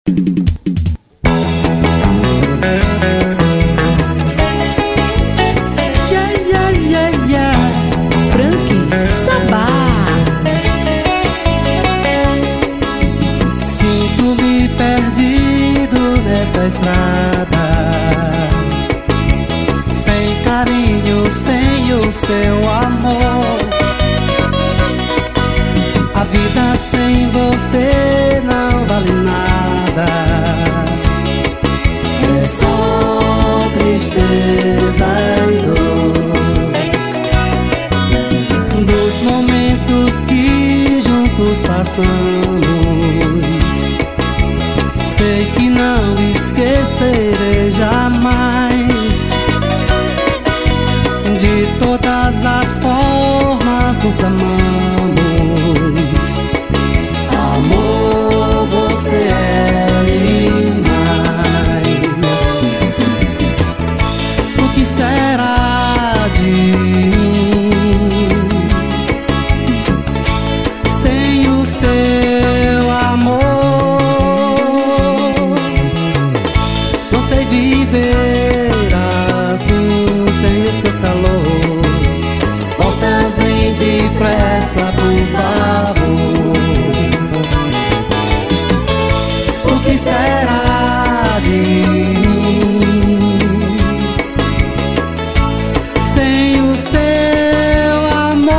Nessa estrada, sem carinho, sem o seu amor. A vida sem você não vale nada. É só tristeza e dor. Dos momentos que juntos passamos, sei que não esquecerei jamais. De todas as formas nos amamos. Amor, você é demais. O que será de mim sem o seu amor? Viver assim, sem o seu calor. Volta, vem depressa, por favor. O que será de mim sem o seu amor?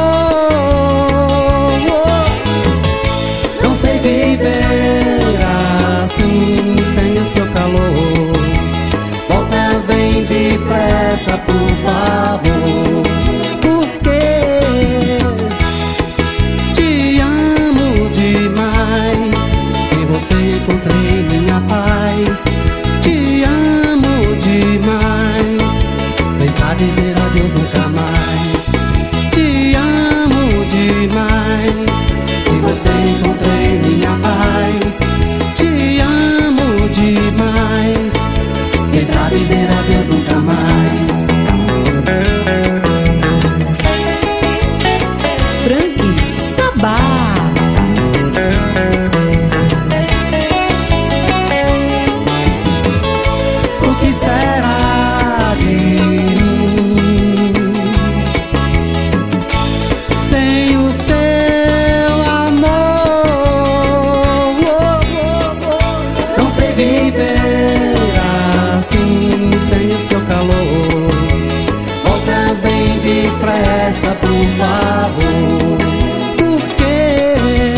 Não sei viver assim, sem o seu calor. Volta, vem depressa, por favor. Porque te amo demais. Em você encontrei minha paz. Te amo demais. Vem pra dizer adeus nunca mais. Te amo demais. Em você encontrei minha paz. Te amo demais. Vem pra dizer adeus nunca mais. Frank Sabá. O que será de mim sem o seu amor? Não sei viver assim, sem o seu calor. Volta, vem depressa, por favor. Porque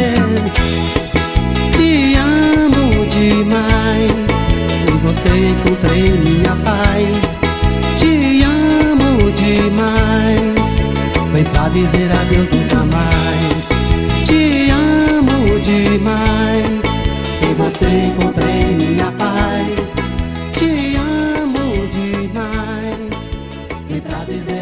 te amo demais. Em você encontrei minha paz. Te amo demais. Vem pra dizer adeus nunca mais. Te amo demais. Em você encontrei minha paz. Te amo demais. Vem pra dizer